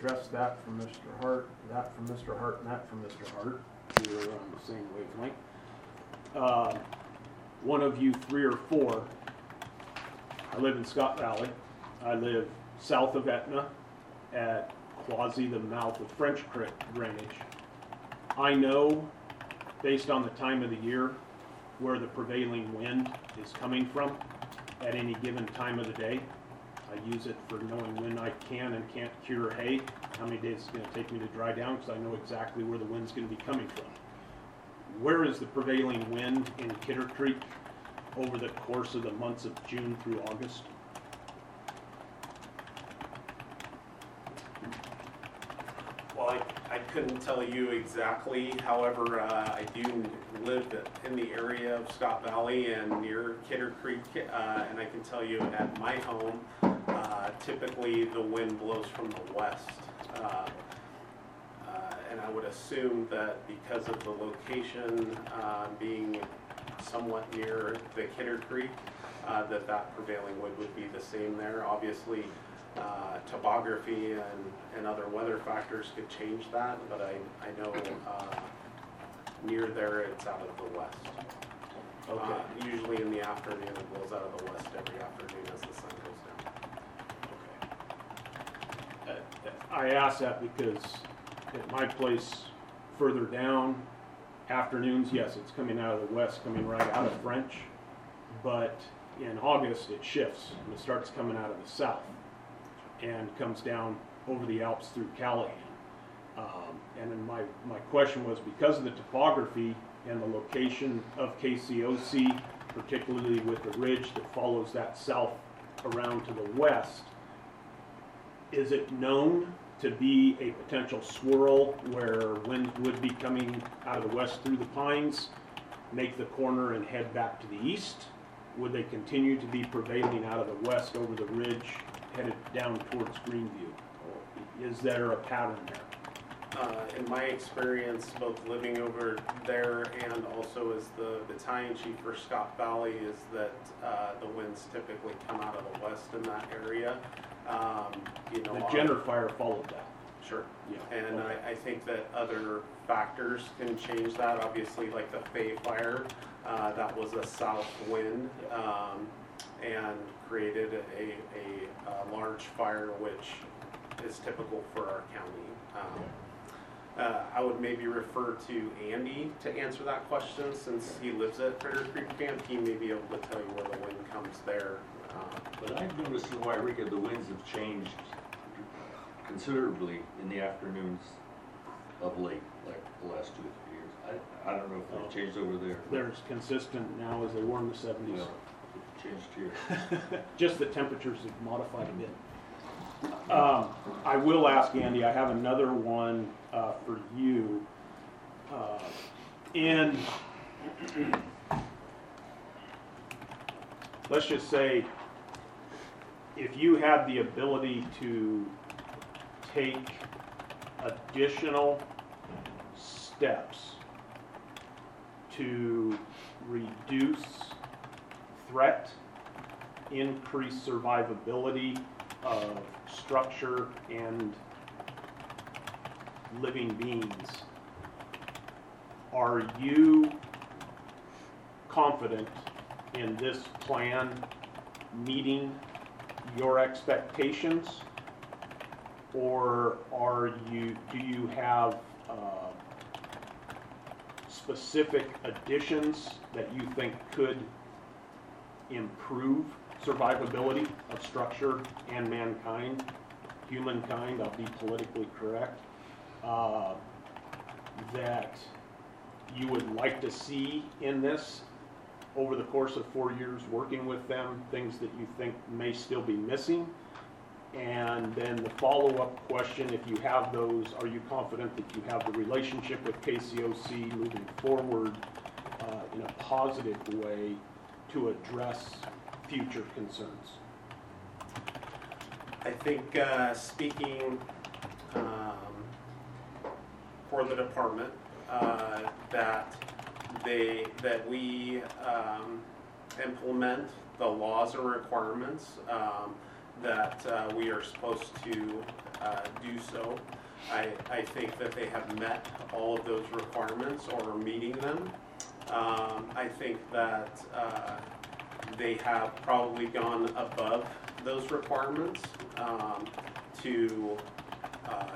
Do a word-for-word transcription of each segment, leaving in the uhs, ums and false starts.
address that from Mister Hart, that from Mister Hart, and that from Mister Hart. We were on the same wavelength. Uh, one of you three or four, I live in Scott Valley. I live south of Etna at quasi the mouth of French Creek drainage. I know, based on the time of the year, where the prevailing wind is coming from at any given time of the day. I use it for knowing when I can and can't cure hay, how many days it's going to take me to dry down, because I know exactly where the wind's going to be coming from. Where is the prevailing wind in Kidder Creek over the course of the months of June through August? Well, I, I couldn't tell you exactly. However, uh, I do live in the area of Scott Valley and near Kidder Creek, uh, and I can tell you at my home, uh, typically the wind blows from the west. Uh, uh, and I would assume that because of the location uh, being somewhat near the Kidder Creek, uh, that that prevailing wind would be the same there. Obviously, Uh, topography and, and other weather factors could change that, but I, I know uh, near there it's out of the west. Okay. Uh, usually in the afternoon it blows out of the west every afternoon as the sun goes down. Okay. Uh, I ask that because at my place further down, afternoons, yes, it's coming out of the west, coming right out of French, but in August it shifts and it starts coming out of the south and comes down over the Alps through Callahan. Um, and then my, my question was, because of the topography and the location of K C O C, particularly with the ridge that follows that south around to the west, is it known to be a potential swirl where winds would be coming out of the west through the pines, make the corner and head back to the east? Would they continue to be prevailing out of the west over the ridge, headed down towards Greenview? Is there a pattern there? Uh, in my experience, both living over there and also as the battalion chief for Scott Valley, is that uh, the winds typically come out of the west in that area. Um, you know, The Jenner fire followed that. Sure. Yeah. And Okay. I, I think that other factors can change that. Obviously, like the Fay fire, uh, that was a south wind um, and created a, a, a large fire, which is typical for our county. Um, uh, I would maybe refer to Andy to answer that question, since he lives at Critter Creek Camp. He may be able to tell you where the wind comes there. Uh, But I've noticed in Wairika the winds have changed considerably in the afternoons of late, like the last two or three years. I, I don't know if they've changed over there. They're as consistent now as they were in the seventies. Well, it changed here. Just the temperatures have modified a bit. Um, I will ask Andy, I have another one uh, for you. Uh, and let's just say, if you had the ability to take additional steps to reduce threat, increase survivability of structure and living beings, are you confident in this plan meeting your expectations, or are you, do you have uh, specific additions that you think could improve survivability of structure and mankind, humankind, I'll be politically correct, uh, that you would like to see in this over the course of four years working with them, things that you think may still be missing? And then the follow-up question, if you have those, are you confident that you have the relationship with K C O C moving forward uh, in a positive way to address future concerns? I think uh, speaking um, for the department, uh, that they that we um, implement the laws and requirements um, that uh, we are supposed to uh, do so. I, I think that they have met all of those requirements or are meeting them. Um, I think that uh, they have probably gone above those requirements um, to uh,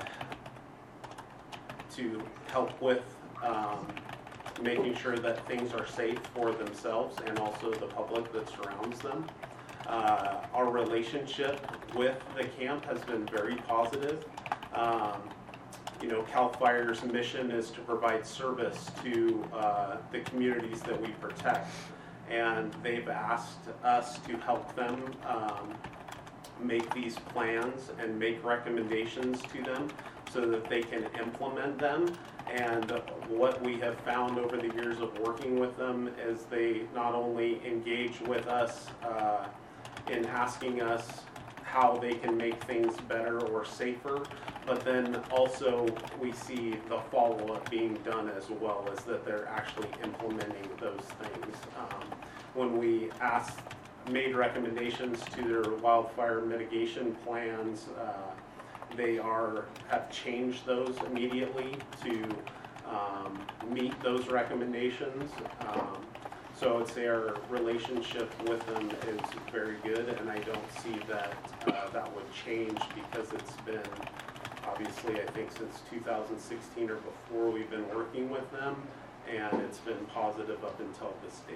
to help with um, making sure that things are safe for themselves and also the public that surrounds them. Uh, our relationship with the camp has been very positive. Um, you know, CAL FIRE's mission is to provide service to uh, the communities that we protect, and they've asked us to help them um, make these plans and make recommendations to them so that they can implement them. And what we have found over the years of working with them is they not only engage with us uh, in asking us how they can make things better or safer, but then also we see the follow-up being done as well, as that they're actually implementing those things. Um, when we asked, made recommendations to their wildfire mitigation plans, uh, they are have changed those immediately to um, meet those recommendations. Um, so I would say our relationship with them is very good, and I don't see that uh, that would change, because it's been obviously, I think, since two thousand sixteen or before we've been working with them, and it's been positive up until this date.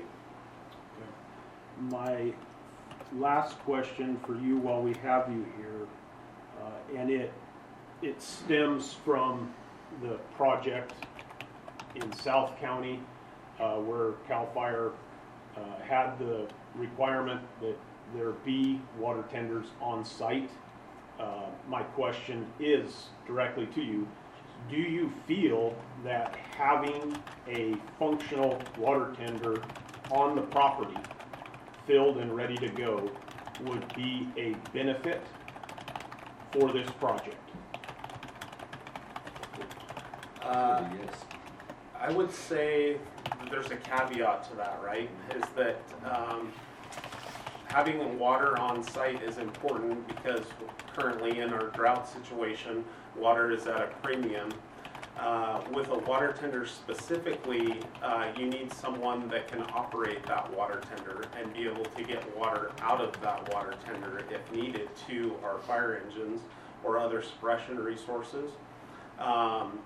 My last question for you while we have you here, uh, and it it stems from the project in South County uh, where CAL FIRE uh, had the requirement that there be water tenders on site. Uh, my question is directly to you. Do you feel that having a functional water tender on the property, filled and ready to go, would be a benefit for this project? Uh, Yes. I would say there's a caveat to that, right? Is that um, having water on site is important, because currently in our drought situation, water is at a premium. Uh, with a water tender specifically, uh, you need someone that can operate that water tender and be able to get water out of that water tender if needed to our fire engines or other suppression resources. Um,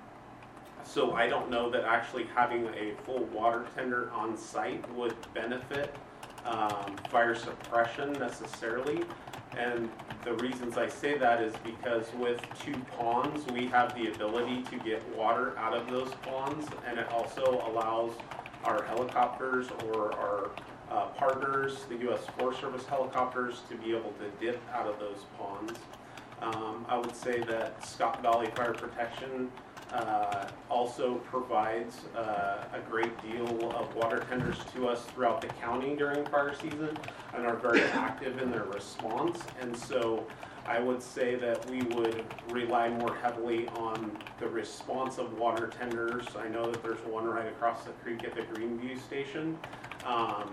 so I don't know that actually having a full water tender on site would benefit um, fire suppression necessarily. And the reasons I say that is because with two ponds, we have the ability to get water out of those ponds, and it also allows our helicopters or our uh, partners, the U S Forest Service helicopters, to be able to dip out of those ponds. Um, I would say that Scott Valley Fire Protection uh, also provides uh, a great deal of water tenders to us throughout the county during fire season, and are very active in their response. And so I would say that we would rely more heavily on the response of water tenders. I know that there's one right across the creek at the Greenview station um,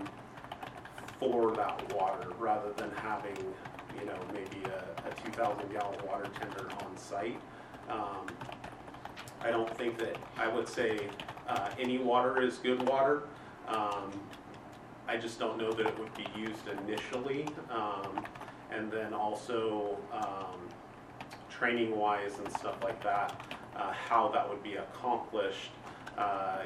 for that water, rather than having, you know, maybe a, a two thousand gallon water tender on site. Um, I don't think that, I would say uh, any water is good water. Um, I just don't know that it would be used initially. Um, and then also um, training wise and stuff like that, uh, how that would be accomplished. Uh,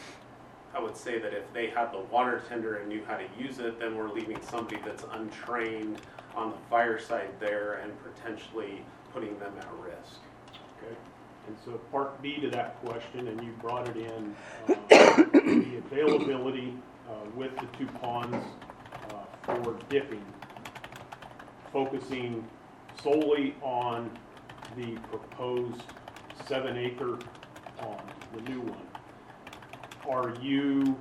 I would say that if they had the water tender and knew how to use it, then we're leaving somebody that's untrained on the fire side there and potentially putting them at risk. Okay. And so part B to that question, and you brought it in, uh, the availability uh, with the two ponds uh, for dipping, focusing solely on the proposed seven acre pond, the new one. Are you,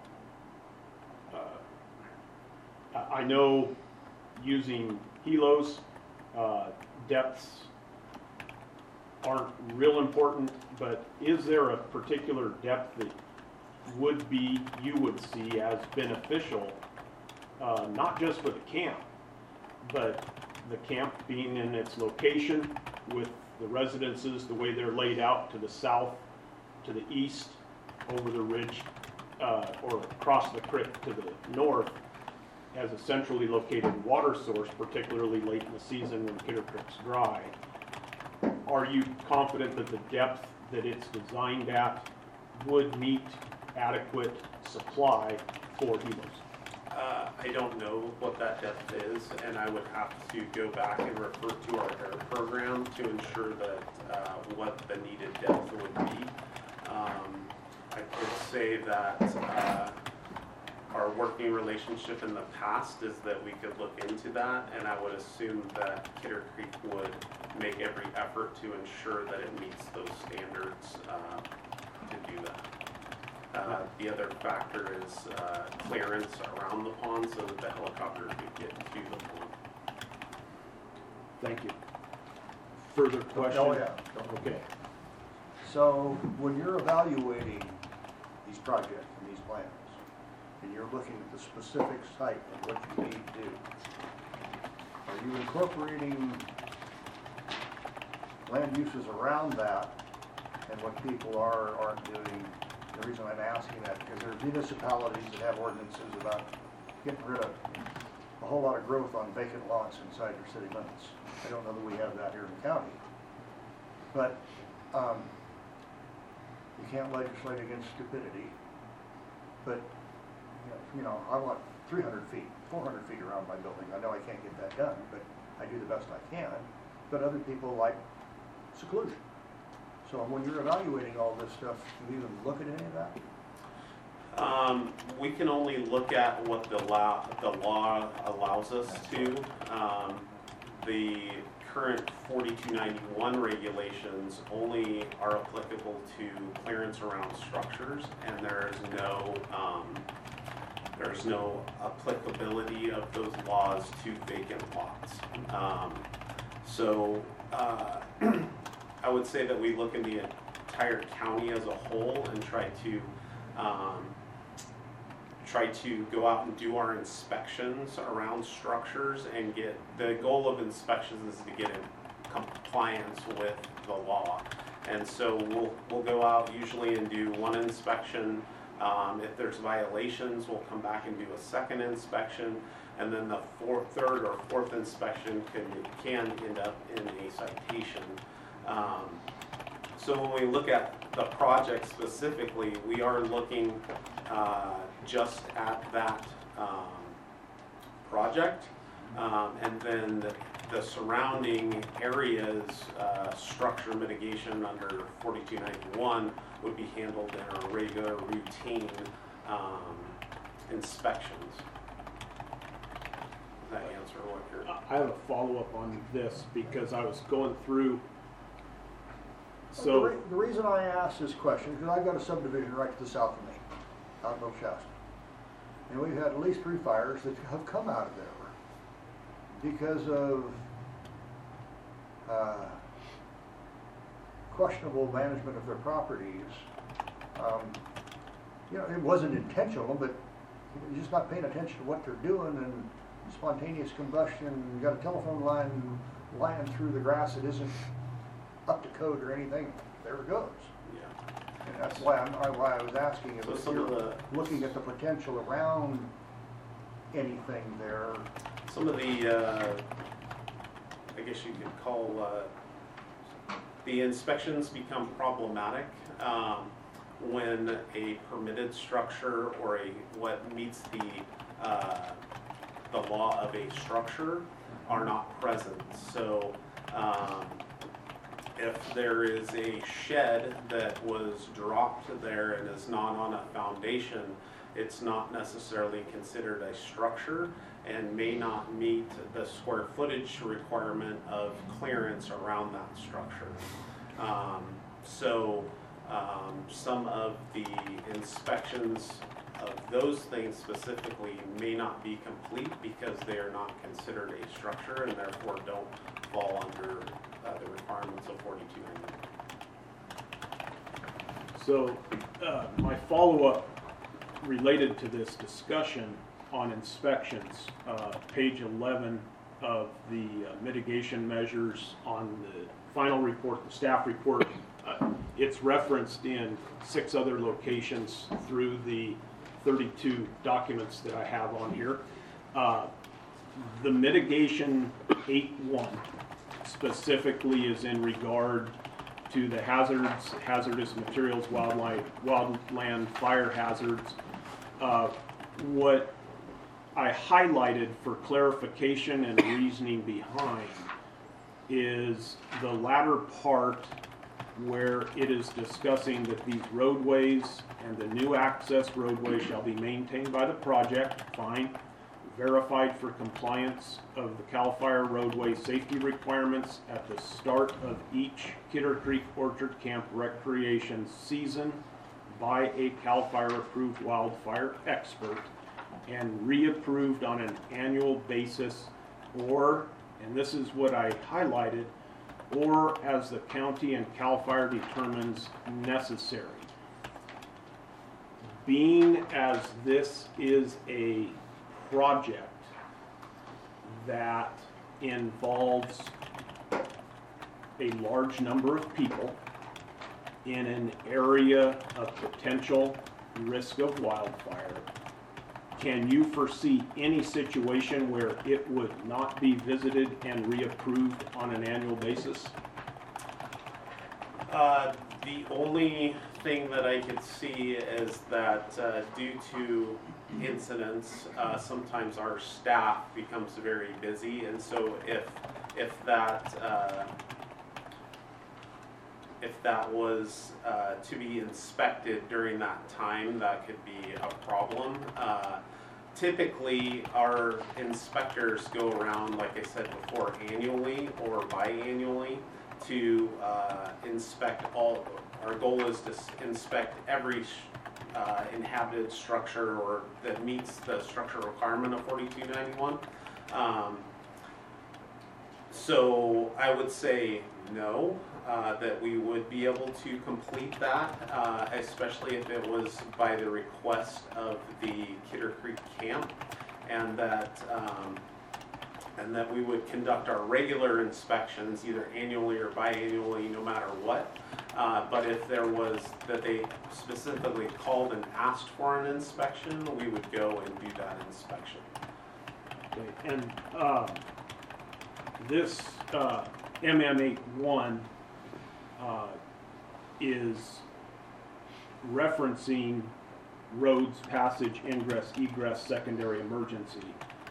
uh, I I know using helos, uh, depths aren't real important, but is there a particular depth that would be, you would see as beneficial, uh, not just for the camp, but the camp being in its location with the residences, the way they're laid out to the south, to the east, over the ridge, uh, or across the creek to the north, as a centrally located water source, particularly late in the season when Kidder Creek's dry. Are you confident that the depth that it's designed at would meet adequate supply for helos? Uh, I don't know what that depth is, and I would have to go back and refer to our air program to ensure that uh, what the needed depth would be. Um, I could say that uh, our working relationship in the past is that we could look into that, and I would assume that Kidder Creek would make every effort to ensure that it meets those standards uh, to do that. Uh, the other factor is uh, clearance around the pond so that the helicopter could get to the pond. Thank you. Further questions? Oh, yeah. Okay. So when you're evaluating these projects and these plans, and you're looking at the specific site and what you need to do, are you incorporating land uses around that and what people are, aren't doing? The reason I'm asking that, because there are municipalities that have ordinances about getting rid of a whole lot of growth on vacant lots inside their city limits. I don't know that we have that here in the county. But um, you can't legislate against stupidity. But, you know, you know, I want three hundred feet, four hundred feet around my building. I know I can't get that done, but I do the best I can. But other people like seclusion. So when you're evaluating all this stuff, do you even look at any of that? Um, we can only look at what the law, the law allows us to. Um, the current forty-two ninety-one regulations only are applicable to clearance around structures, and there is no um, there's no applicability of those laws to vacant lots. Um, so uh, I would say that we look in the entire county as a whole and try to um, try to go out and do our inspections around structures and get, the goal of inspections is to get in compliance with the law. And so we'll, we'll go out usually and do one inspection. Um, if there's violations, we'll come back and do a second inspection. And then the fourth, third or fourth inspection can, can end up in a citation. Um, so when we look at the project specifically, we are looking uh, just at that um, project, um, and then the, the surrounding areas, uh, structure mitigation under forty-two ninety-one would be handled in our regular routine um, inspections. Does that answer what you're... I have a follow-up on this because I was going through. The, So, re the reason I asked this question, because I've got a subdivision right to the south of me, out in Oak Shasta. And we've had at least three fires that have come out of there because of uh, questionable management of their properties. Um, you know, it wasn't intentional, but you're just not paying attention to what they're doing, and spontaneous combustion, you got a telephone line lying through the grass that isn't up to code or anything, there it goes. Yeah. And that's why I'm, I- why I was asking if So if some you're of the- looking at the potential around anything there. Some of the, uh, I guess you could call, uh, the inspections become problematic um, when a permitted structure or a, what meets the, uh, the law of a structure are not present. So um, if there is a shed that was dropped there and is not on a foundation, it's not necessarily considered a structure and may not meet the square footage requirement of clearance around that structure. Um, so um, some of the inspections of those things specifically may not be complete because they are not considered a structure and therefore don't fall under uh, the requirements of forty-two ninety-one. so uh, my follow-up related to this discussion on inspections, uh, page eleven of the uh, mitigation measures on the final report, the staff report. Uh, It's referenced in six other locations through the thirty-two documents that I have on here. Uh, The mitigation eight one specifically is in regard to the hazards, hazardous materials, wildlife, wildland fire hazards. Uh, What I highlighted for clarification and reasoning behind is the latter part where it is discussing that these roadways and the new access roadway shall be maintained by the project, fine, verified for compliance of the CAL FIRE roadway safety requirements at the start of each Kidder Creek Orchard Camp recreation season by a CAL FIRE approved wildfire expert and reapproved on an annual basis, or, and this is what I highlighted, or as the county and CAL FIRE determines necessary. Being as this is a project that involves a large number of people in an area of potential risk of wildfire, can you foresee any situation where it would not be visited and reapproved on an annual basis? Uh, the only thing that I could see is that uh, due to incidents, uh, sometimes our staff becomes very busy, and so if if that uh, if that was uh, to be inspected during that time, that could be a problem. Uh, typically, our inspectors go around, like I said before, annually or biannually to uh, inspect all. Our goal is to inspect every uh, inhabited structure or that meets the structural requirement of forty-two ninety-one. Um, so I would say no, uh, that we would be able to complete that, uh, especially if it was by the request of the Kidder Creek Camp, and that um, and that we would conduct our regular inspections either annually or biannually, no matter what. Uh, but if there was, that they specifically called and asked for an inspection, we would go and do that inspection. Okay, and uh, this uh, M M eighty-one uh, is referencing roads, passage, ingress, egress, secondary emergency.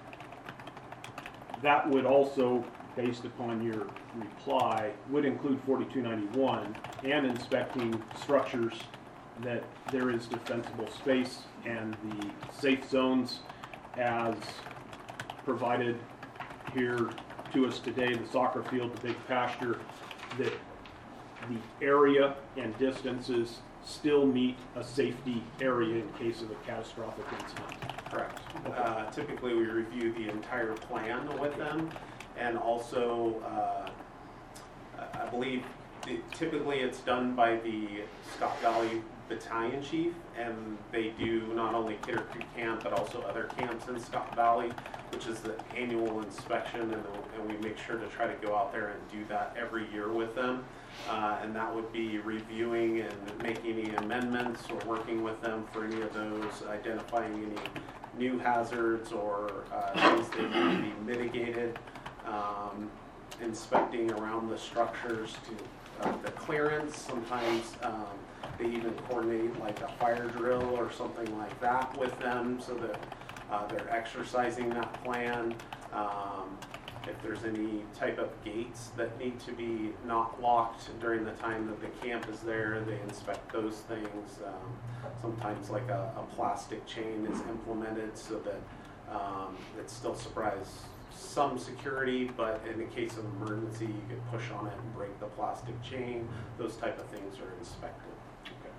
That would also, based upon your reply, would include forty-two ninety-one and inspecting structures that there is defensible space and the safe zones as provided here to us today, the soccer field, the big pasture, that the area and distances still meet a safety area in case of a catastrophic incident. Correct. Okay. Uh, typically, we review the entire plan with them, and also, uh, I believe, the, typically it's done by the Scott Valley Battalion Chief, and they do not only Kidder Creek Camp, but also other camps in Scott Valley, which is the annual inspection, and, and we make sure to try to go out there and do that every year with them. Uh, and that would be reviewing and making any amendments or working with them for any of those, identifying any new hazards or uh, things that need to be mitigated, um, inspecting around the structures to uh, the clearance. Sometimes um, they even coordinate like a fire drill or something like that with them so that uh, they're exercising that plan. Um, If there's any type of gates that need to be not locked during the time that the camp is there, they inspect those things. Um, sometimes like a, a plastic chain is implemented so that um, it still provides some security, but in the case of emergency, you could push on it and break the plastic chain. Those type of things are inspected. Okay.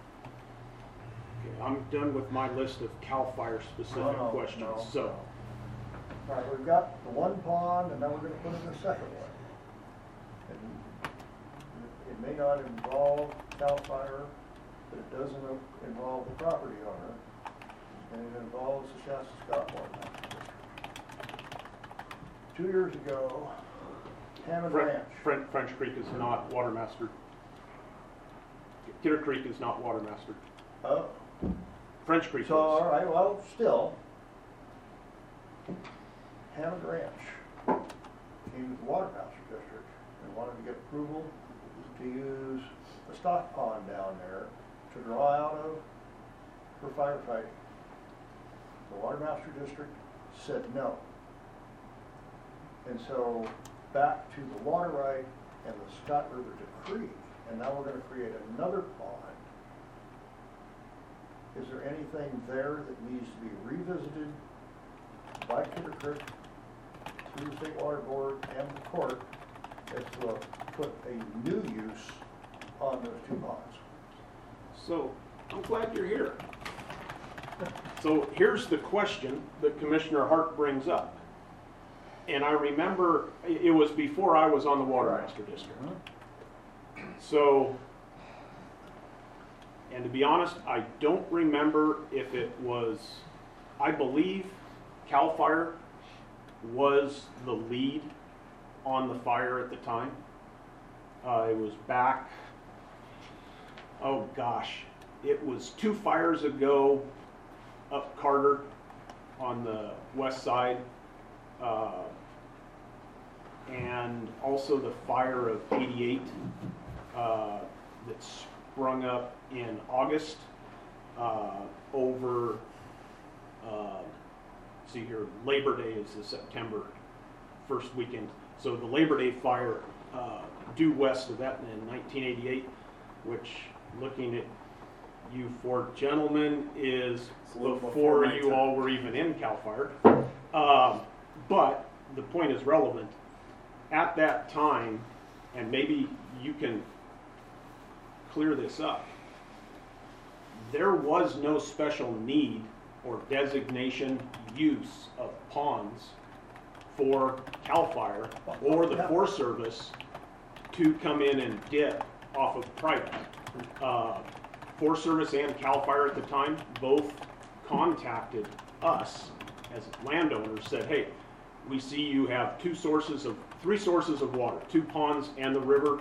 Okay, I'm done with my list of CAL FIRE specific No, no, questions, no, so. no. All right, we've got the one pond, and now we're gonna put in the second one. And it may not involve CAL FIRE, but it doesn't involve the property owner, and it involves the Shasta Scott Water District. two years ago, Hammond Fre- Ranch. French, French Creek is not water mastered. Kidder Creek is not water mastered. Oh, French Creek is. so, all right, well, still, Hammond Ranch came to the Water Master District and wanted to get approval to use the stock pond down there to draw out of for firefighting. The Water Master District said no. And so back to the water right and the Scott River Decree, and now we're gonna create another pond. Is there anything there that needs to be revisited by Kidder Creek, through the State Water Board and the court, as to put a new use on those two ponds? So, I'm glad you're here. So here's the question that Commissioner Hart brings up. And I remember, it it was before I was on the Water Right. Master District. So, and to be honest, I don't remember if it was, I believe CAL FIRE was the lead on the fire at the time. Uh, it was back, oh gosh, it was two fires ago up Carter on the west side. Uh, and also the fire of eighty-eight uh, that sprung up in August uh, over, uh, see here, Labor Day is the September first weekend. So the Labor Day fire uh, due west of that in nineteen eighty-eight, which, looking at you four gentlemen, is It's a little before before my you time. all were even in CAL FIRE. Um, but the point is relevant. At that time, and maybe you can clear this up, there was no special need or designation use of ponds for CAL FIRE or the Yeah. Forest Service to come in and dip off of private. Uh, Forest Service and CAL FIRE at the time both contacted us as landowners, said, hey, we see you have two sources of, three sources of water, two ponds and the river.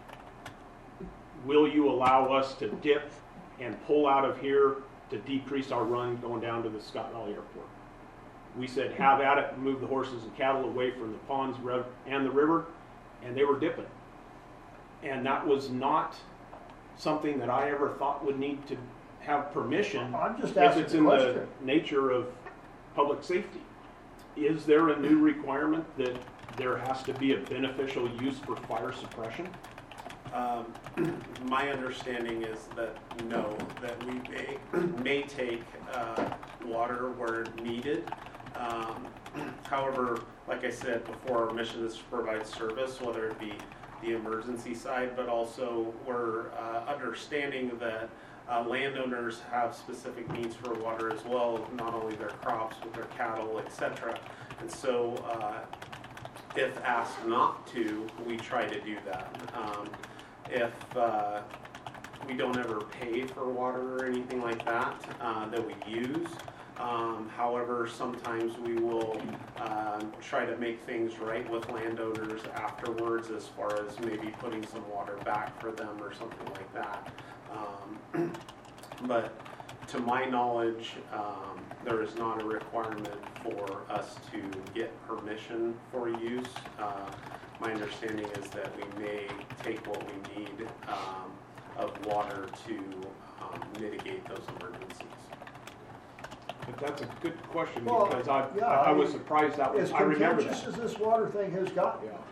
Will you allow us to dip and pull out of here to decrease our run going down to the Scott Valley Airport? We said, have at it, move the horses and cattle away from the ponds rev- and the river, and they were dipping. And that was not something that I ever thought would need to have permission I'm just if asking it's the in the question. nature of public safety. Is there a new requirement that there has to be a beneficial use for fire suppression? Um, my understanding is that no, that we may, may take uh, water where needed. Um, however, like I said before, our mission is to provide service, whether it be the emergency side, but also we're uh, understanding that uh, landowners have specific needs for water as well, not only their crops, but their cattle, et cetera. And so, uh, if asked not to, we try to do that. Um, if uh, we don't ever pay for water or anything like that uh, that we use. Um, however, sometimes we will um, try to make things right with landowners afterwards, as far as maybe putting some water back for them or something like that. Um, but to my knowledge, um, there is not a requirement for us to get permission for use. Uh, my understanding is that we may take what we need um, of water to um, mitigate those emergencies. But that's a good question, Well, because I, yeah, I I was mean, surprised that was, As I remember contentious that. as this water thing has gotten, Yeah.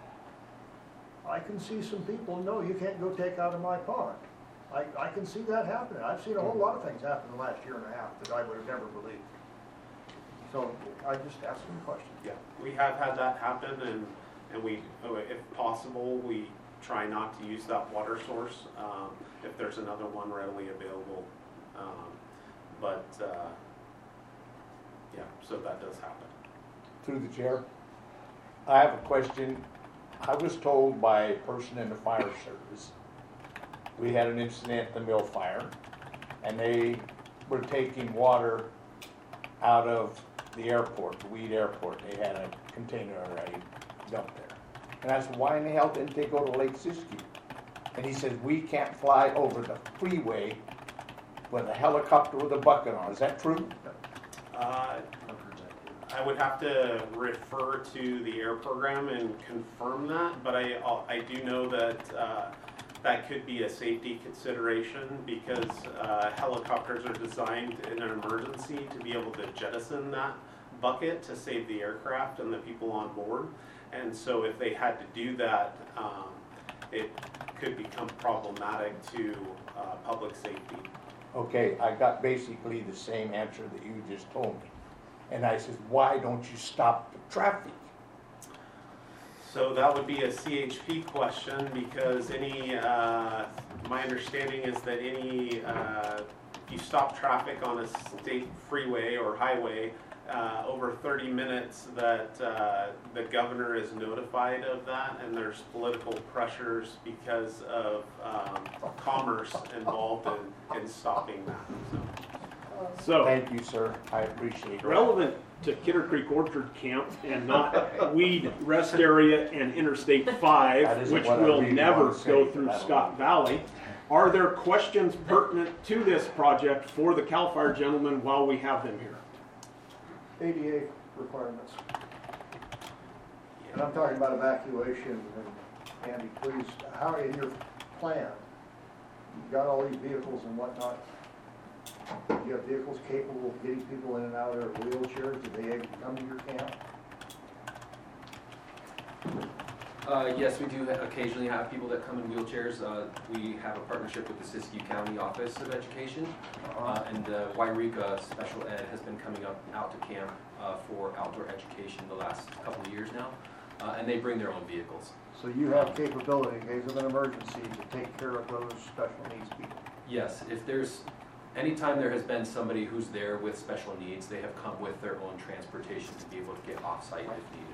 I can see some people, no, you can't go take out of my pond. I, I can see that happening. I've seen a whole lot of things happen in the last year and a half that I would have never believed. So I just asked them a question. Yeah, we have had that happen, and, and we, if possible, we try not to use that water source, um, if there's another one readily available. Um, but, uh, yeah, so that does happen. Through the chair, I have a question. I was told by a person in the fire service, we had an incident at the mill fire, and they were taking water out of the airport, the Weed Airport, they had a container already dumped there. And I said, why in the hell didn't they go to Lake Siskiyou? And he said, we can't fly over the freeway with a helicopter with a bucket on. Is that true? Uh, I would have to refer to the air program and confirm that, but I, I do know that uh, that could be a safety consideration because uh, helicopters are designed in an emergency to be able to jettison that bucket to save the aircraft and the people on board. And so if they had to do that, um, it could become problematic to uh, public safety. Okay, I got basically the same answer that you just told me. And I said, why don't you stop the traffic? So that would be a C H P question because any, uh, my understanding is that any, uh, if you stop traffic on a state freeway or highway, uh, over thirty minutes that uh, the governor is notified of that and there's political pressures because of um, commerce involved in, in stopping that. So. So, Thank you, sir. I appreciate it. relevant to Kidder Creek Orchard Camp and not Weed Rest Area and Interstate That five, isn't which what I will really never wanna say, go but through that'll Scott do. Valley. Are there questions pertinent to this project for the CAL FIRE gentlemen while we have them here? A D A requirements. And I'm talking about evacuation, and Andy, please, how in your plan, you've got all these vehicles and whatnot. Do you have vehicles capable of getting people in and out of their wheelchairs? Do they come to your camp? Uh, yes, we do ha- occasionally have people that come in wheelchairs. Uh, we have a partnership with the Siskiyou County Office of Education, uh, and uh, Wairika Special Ed has been coming up out to camp uh, for outdoor education the last couple of years now, uh, and they bring their own vehicles. So you have capability in case of an emergency to take care of those special needs people? Yes, if there's, anytime there has been somebody who's there with special needs, they have come with their own transportation to be able to get off-site if needed.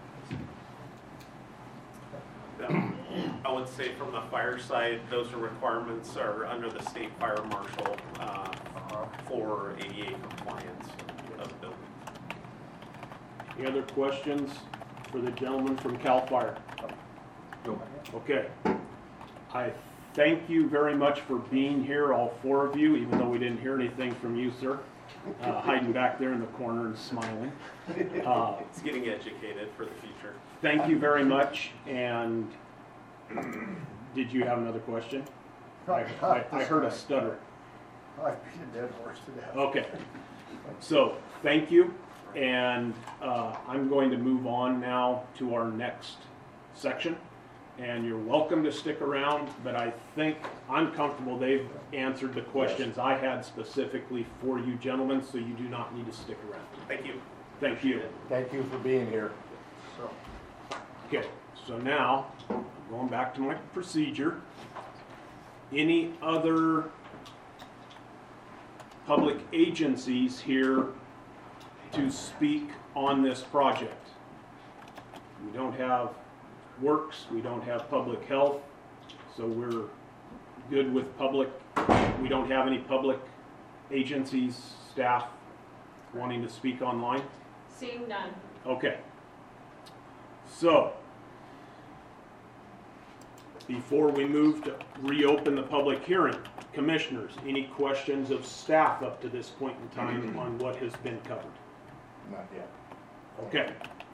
Um, I would say from the fire side, those are requirements are under the state fire marshal uh, for A D A compliance of the building. Any other questions for the gentleman from CAL FIRE? Okay. I thank you very much for being here, all four of you, even though we didn't hear anything from you, sir. Uh, hiding back there in the corner and smiling. Uh, It's getting educated for the future. Thank you very much, and did you have another question? I, I, I heard a stutter. I've beat a dead horse to death. Okay, so, thank you, and uh, I'm going to move on now to our next section. And you're welcome to stick around, but I think I'm comfortable they've answered the questions I had specifically for you gentlemen, so you do not need to stick around. Thank you. Thank you. Thank you for being here. So, Okay, so now, going back to my procedure, any other public agencies here to speak on this project? We don't have Works, we don't have Public Health, so we're good with public. We don't have any public agencies, staff wanting to speak online? Seeing none. Okay. So, before we move to reopen the public hearing, commissioners, any questions of staff up to this point in time on what has been covered? Not yet. Okay.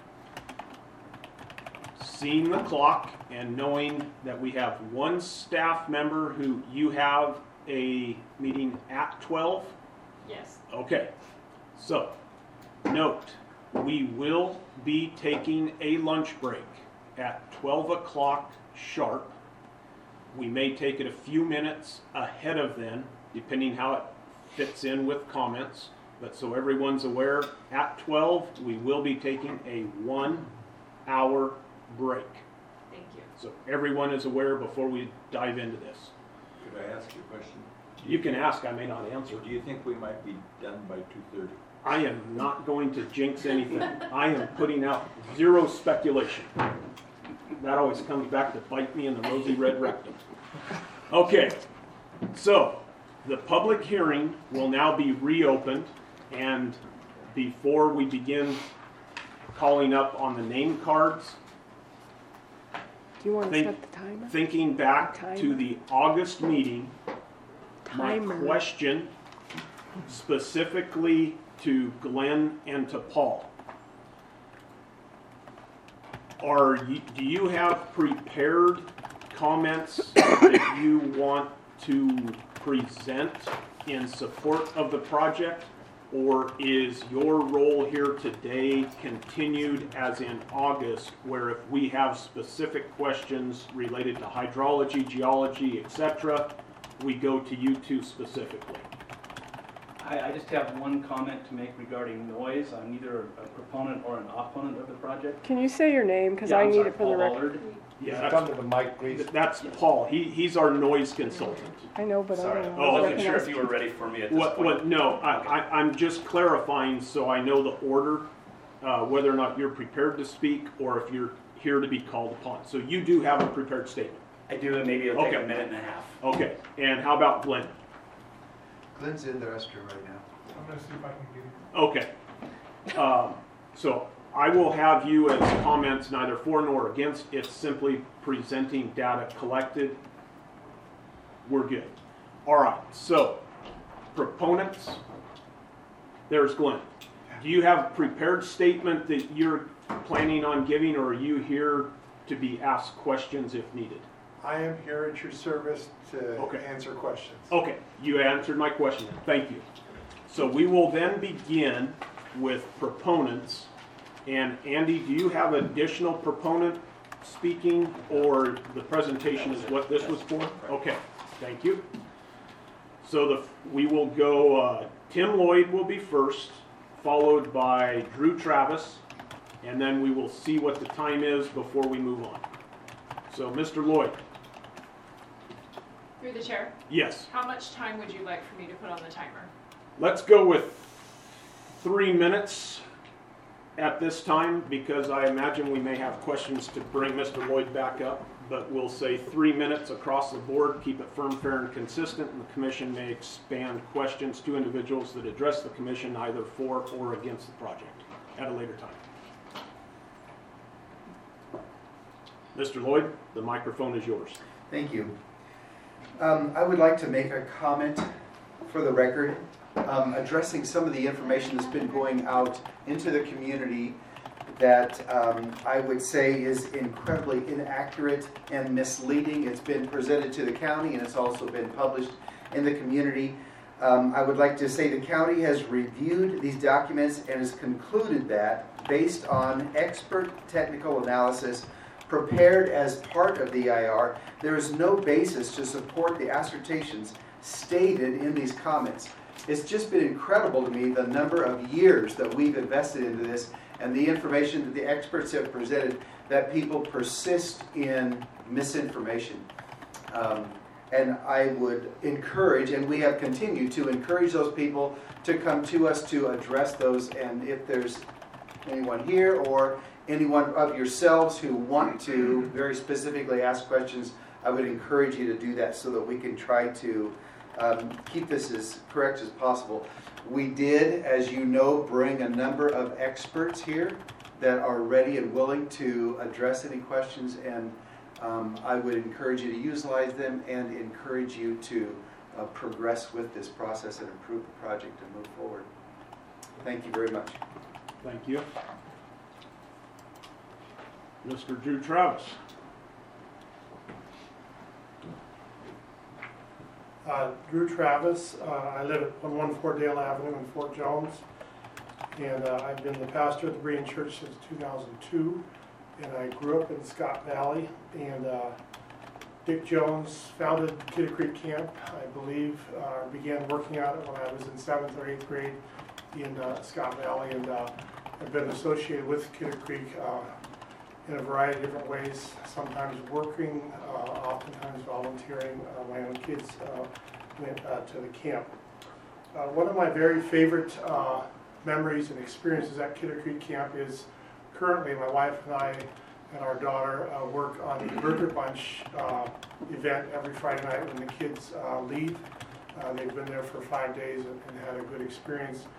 Seeing the clock and knowing that we have one staff member who you have a meeting at twelve? Yes. Okay. So, note, we will be taking a lunch break at twelve o'clock sharp. We may take it a few minutes ahead of then, depending how it fits in with comments. But so everyone's aware, at twelve, we will be taking a one-hour break. Thank you. So everyone is aware before we dive into this. Could I ask you a question? You can ask, I may not answer. Do you think we might be done by two thirty? I am not going to jinx anything. I am putting out zero speculation. That always comes back to bite me in the rosy red rectum. Okay, so the public hearing will now be reopened, and before we begin calling up on the name cards, Do you want to Think- set the timer? thinking back to Timer. the August meeting, my Timer. question specifically to Glenn and to Paul. Are you, do you have prepared comments that you want to present in support of the project? Or is your role here today continued as in August, where if we have specific questions related to hydrology, geology, et cetera, we go to you two specifically? I, I just have one comment to make regarding noise. I'm neither a proponent or an opponent of the project. Can you say your name? Because Yeah, I I'm need sorry, it for Paul the record. Allard. Yeah, Come that's, to the mic, please. that's Paul. He, he's our noise consultant. I know, but Sorry, I I don't Oh, know. wasn't sure Recognize- if you were ready for me at this What, point. what, no, I, I, I'm just clarifying so I know the order, uh, whether or not you're prepared to speak or if you're here to be called upon. So you do have a prepared statement. I do, and maybe it'll take Okay. a minute and a half. Okay, and how about Glenn? Glenn's in the restroom right now. I'm gonna see if I can get it. Okay. Um, so I will have you as comments neither for nor against. It's simply presenting data collected. We're good. All right, so proponents, there's Glenn. Do you have a prepared statement that you're planning on giving, or are you here to be asked questions if needed? I am here at your service to Okay. answer questions. Okay, you answered my question. Thank you. So we will then begin with proponents. And Andy, do you have additional proponent speaking, or the presentation is what this was for? Okay, thank you. So the, we will go, uh, Tim Lloyd will be first, followed by Drew Travis, and then we will see what the time is before we move on. So Mister Lloyd, Through the chair, yes. how much time would you like for me to put on the timer? Let's go with three minutes at this time, because I imagine we may have questions to bring Mister Lloyd back up, but we'll say three minutes across the board, keep it firm, fair, and consistent, and the commission may expand questions to individuals that address the commission either for or against the project at a later time. Mister Lloyd, the microphone is yours. Thank you. Um, I would like to make a comment for the record, um, addressing some of the information that's been going out into the community that um, I would say is incredibly inaccurate and misleading. It's been presented to the county and it's also been published in the community. Um, I would like to say the county has reviewed these documents and has concluded that, based on expert technical analysis prepared as part of the I R, there is no basis to support the assertions stated in these comments. It's just been incredible to me the number of years that we've invested into this and the information that the experts have presented, that people persist in misinformation. Um, and I would encourage, and we have continued to encourage those people to come to us to address those. And if there's anyone here or anyone of yourselves who want to very specifically ask questions, I would encourage you to do that so that we can try to um, keep this as correct as possible. We did, as you know, bring a number of experts here that are ready and willing to address any questions, and um, I would encourage you to utilize them and encourage you to uh, progress with this process and improve the project and move forward. Thank you very much. Thank you. Mister Drew Travis. Uh, Drew Travis, uh, I live at one one four Dale Avenue in Fort Jones, and uh, I've been the pastor of the Berean Church since two thousand two, and I grew up in Scott Valley, and uh, Dick Jones founded Kidder Creek Camp, I believe, uh, began working out it when I was in seventh or eighth grade in uh, Scott Valley, and uh, I've been associated with Kidder Creek uh, in a variety of different ways, sometimes working, uh, oftentimes volunteering uh, when kids uh, went uh, to the camp. Uh, one of my very favorite uh, memories and experiences at Kidder Creek Camp is currently my wife and I and our daughter uh, work on the Burger Bunch uh, event every Friday night when the kids uh, leave. Uh, they've been there for five days and, and had a good experience.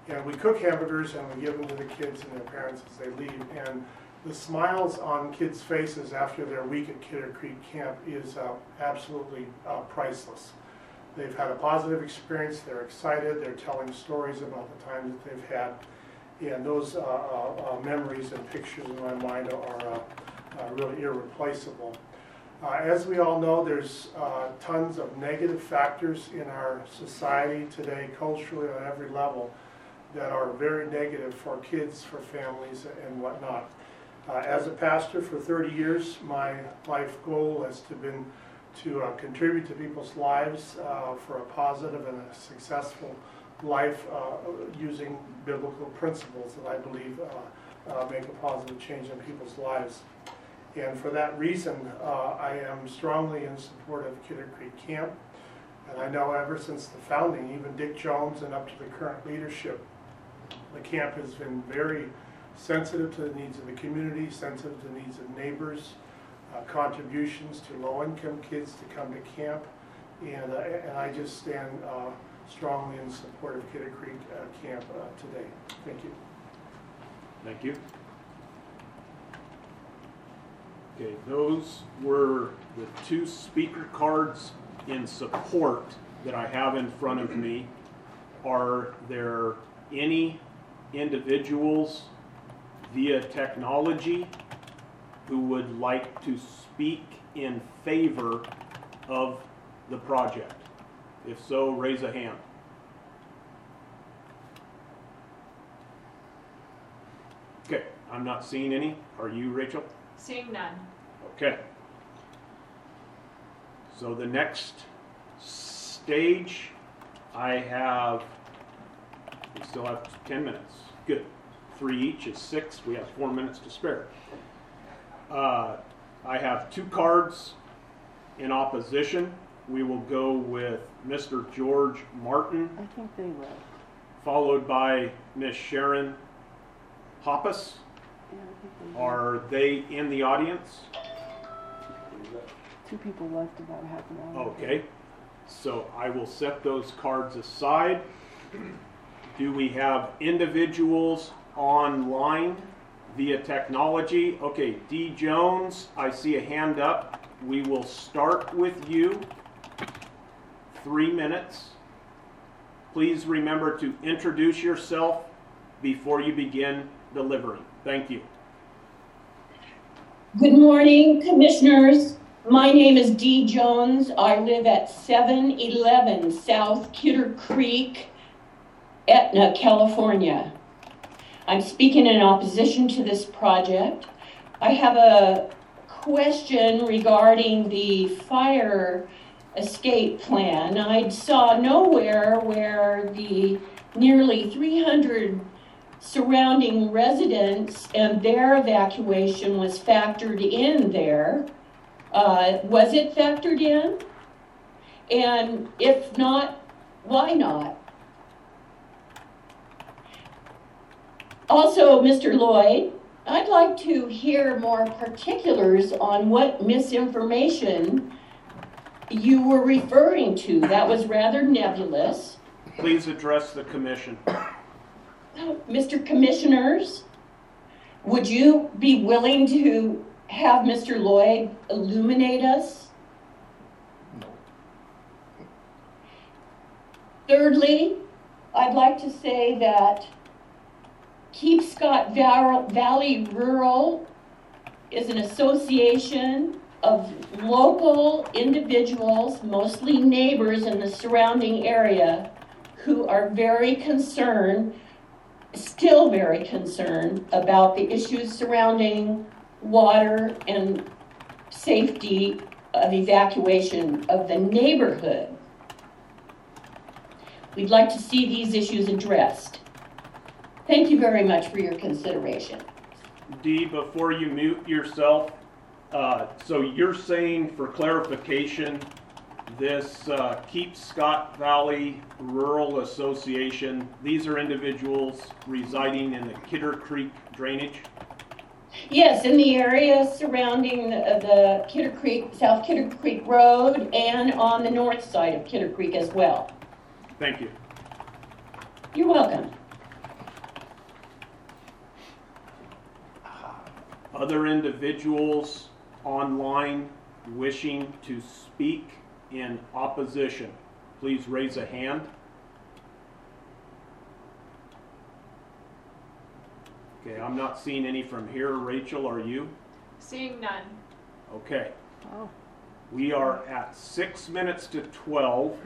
And we cook hamburgers and we give them to the kids and their parents as they leave. And the smiles on kids' faces after their week at Kidder Creek Camp is uh, absolutely uh, priceless. They've had a positive experience, they're excited, they're telling stories about the times that they've had. And those uh, uh, uh, memories and pictures in my mind are uh, uh, really irreplaceable. Uh, as we all know, there's uh, tons of negative factors in our society today, culturally on every level, that are very negative for kids, for families, and whatnot. Uh, as a pastor for thirty years, my life goal has to been to uh, contribute to people's lives uh, for a positive and a successful life uh, using biblical principles that I believe uh, uh, make a positive change in people's lives. And for that reason, uh, I am strongly in support of Kidder Creek Camp. And I know ever since the founding, even Dick Jones and up to the current leadership, the camp has been very sensitive to the needs of the community, sensitive to the needs of neighbors, uh, contributions to low-income kids to come to camp. And, uh, and I just stand uh, strongly in support of Kidder Creek uh, Camp uh, today. Thank you. Thank you. Okay, those were the two speaker cards in support that I have in front of me. Are there any individuals via technology who would like to speak in favor of the project? If so, raise a hand. Okay, I'm not seeing any. Are you, Rachel? Seeing none. Okay. So the next stage, I have, we still have ten minutes. Good. Three each is six. We have four minutes to spare. Uh, I have two cards in opposition. We will go with Mister George Martin, I think they will. followed by Miss Sharon Hoppus. Yeah, I think they will. Are they in the audience? Two people left about half an hour ago. Okay, so I will set those cards aside. Do we have individuals online via technology? Okay, D. Jones, I see a hand up. We will start with you. Three minutes. Please remember to introduce yourself before you begin delivering. Thank you. Good morning, commissioners. My name is Dee Jones. I live at seven eleven South Kidder Creek, Etna, California. I'm speaking in opposition to this project. I have a question regarding the fire escape plan. I saw nowhere where the nearly three hundred surrounding residents and their evacuation was factored in there. Uh, was it factored in? And if not, why not? Also, Mister Lloyd, I'd like to hear more particulars on what misinformation you were referring to. That was rather nebulous. Please address the commission. Mister Commissioners, would you be willing to have Mister Lloyd illuminate us? No. Thirdly, I'd like to say that Keep Scott Valley Rural is an association of local individuals, mostly neighbors in the surrounding area, who are very concerned, still very concerned about the issues surrounding water and safety of evacuation of the neighborhood. We'd like to see these issues addressed. Thank you very much for your consideration. Dee, before you mute yourself, uh, so you're saying, for clarification, this uh, Keep Scott Valley Rural Association, these are individuals residing in the Kidder Creek drainage? Yes, in the area surrounding the, the Kidder Creek, South Kidder Creek Road, and on the north side of Kidder Creek as well. Thank you. You're welcome. Other individuals online wishing to speak in opposition, please raise a hand. Okay, I'm not seeing any from here. Rachel, are you? Seeing none. Okay. Oh. We are at six minutes to twelve.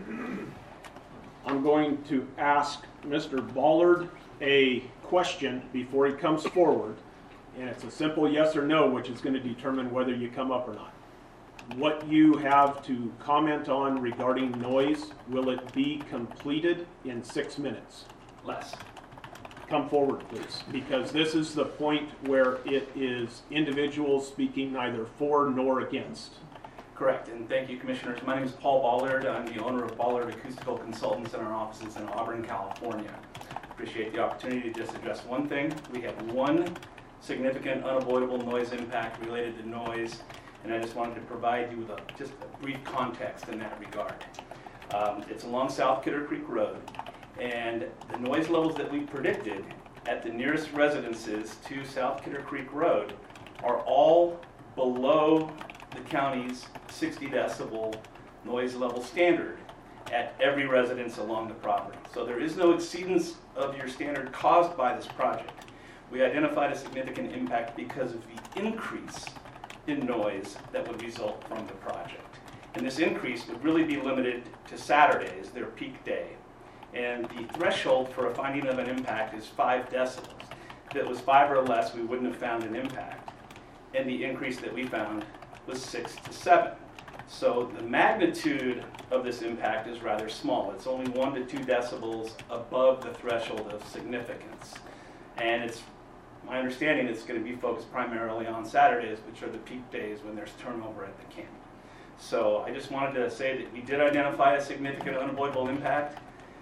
I'm going to ask Mister Ballard a question before he comes forward. And it's a simple yes or no, which is going to determine whether you come up or not. What you have to comment on regarding noise, will it be completed in six minutes? Less. Come forward, please, because this is the point where it is individuals speaking neither for nor against. Correct, and thank you, Commissioners. My name is Paul Ballard. I'm the owner of Ballard Acoustical Consultants in our offices in Auburn, California. Appreciate the opportunity to just address one thing. We have one significant unavoidable noise impact related to noise, and I just wanted to provide you with a, just a brief context in that regard. Um, it's along South Kidder Creek Road, and the noise levels that we predicted at the nearest residences to South Kidder Creek Road are all below the county's sixty decibel noise level standard at every residence along the property. So there is no exceedance of your standard caused by this project. We identified a significant impact because of the increase in noise that would result from the project. And this increase would really be limited to Saturdays, their peak day. And the threshold for a finding of an impact is five decibels. If it was five or less, we wouldn't have found an impact. And the increase that we found was six to seven. So the magnitude of this impact is rather small. It's only one to two decibels above the threshold of significance. And it's my understanding it's going to be focused primarily on Saturdays, which are the peak days when there's turnover at the camp. So I just wanted to say that we did identify a significant unavoidable impact.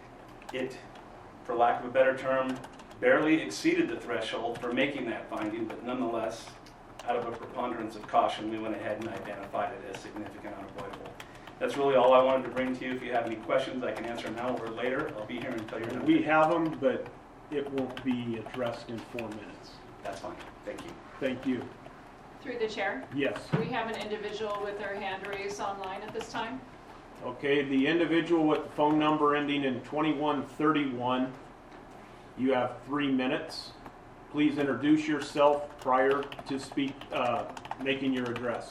It, for lack of a better term, barely exceeded the threshold for making that finding, but nonetheless, out of a preponderance of caution, we went ahead and identified it as significant unavoidable. That's really all I wanted to bring to you. If you have any questions, I can answer now or later. I'll be here until you're done. We have them, but it won't be addressed in four minutes. That's fine. Thank you. Thank you. Through the chair, Yes. we have an individual with their hand raised online at this time. Okay, the individual with the phone number ending in twenty-one thirty-one, you have three minutes. Please introduce yourself prior to speak, uh, making your address.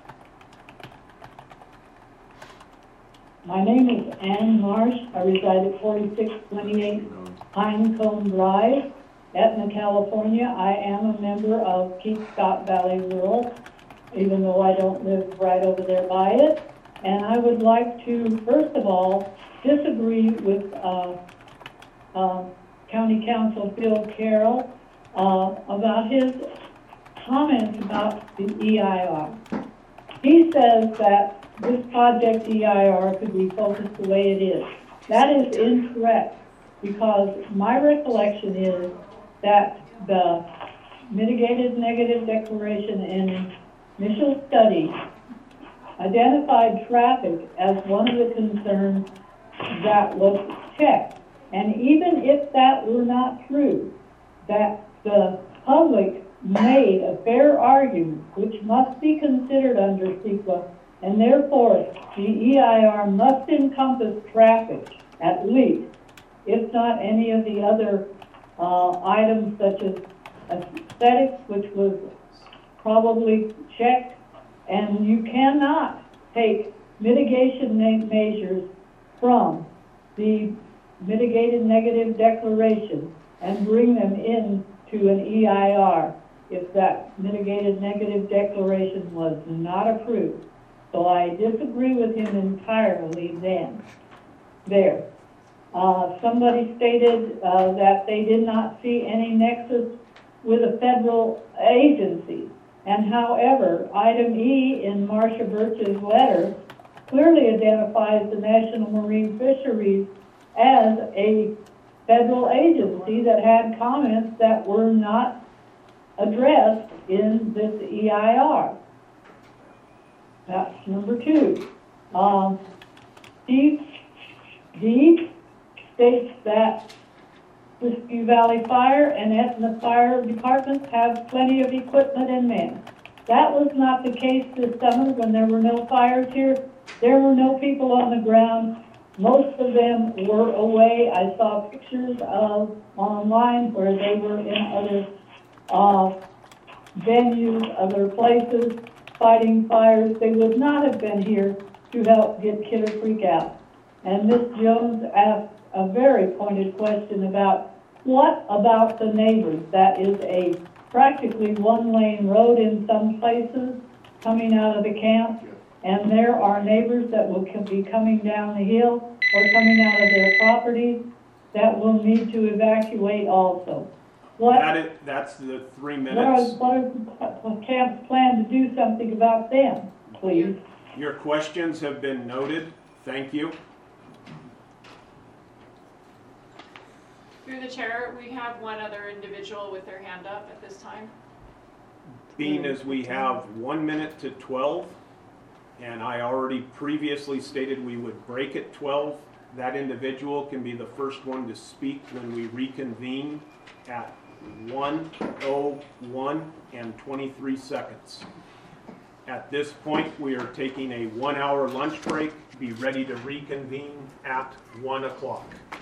My name is Ann Marsh. I reside at forty-six twenty-eight Pinecone Drive, Etna, California. I am a member of Keep Scott Valley Rural, even though I don't live right over there by it. And I would like to, first of all, disagree with uh, uh, County Council Phil Carroll uh, about his comments about the E I R. He says that this project E I R could be focused the way it is. That is incorrect, because my recollection is that the mitigated negative declaration and initial study identified traffic as one of the concerns that was checked. And even if that were not true, that the public made a fair argument, which must be considered under CEQA, and therefore the E I R must encompass traffic at least, if not any of the other uh, items such as aesthetics, which was probably checked. And you cannot take mitigation measures from the mitigated negative declaration and bring them into an E I R if that mitigated negative declaration was not approved. So I disagree with him entirely then, there. Uh, somebody stated uh, that they did not see any nexus with a federal agency. And however, item E in Marcia Birch's letter clearly identifies the National Marine Fisheries as a federal agency that had comments that were not addressed in this E I R. That's number two. Um, D, D states that Siskiyou Valley Fire and Etna Fire Departments have plenty of equipment and men. That was not the case this summer when there were no fires here. There were no people on the ground. Most of them were away. I saw pictures of online where they were in other uh, venues, other places, fighting fires. They would not have been here to help get Kidder Creek out. And Miz Jones asked a very pointed question about what about the neighbors? That is a practically one-lane road in some places coming out of the camp, and there are neighbors that will be coming down the hill or coming out of their property that will need to evacuate also. What, That is, that's the three what are, minutes. what are what camp's plan to do something about them, please? Your questions have been noted. Thank you. Through the chair, we have one other individual with their hand up at this time. Being as we have one minute to twelve, and I already previously stated we would break at twelve, that individual can be the first one to speak when we reconvene at one oh one and twenty-three seconds. At this point, we are taking a one-hour lunch break. Be ready to reconvene at one o'clock.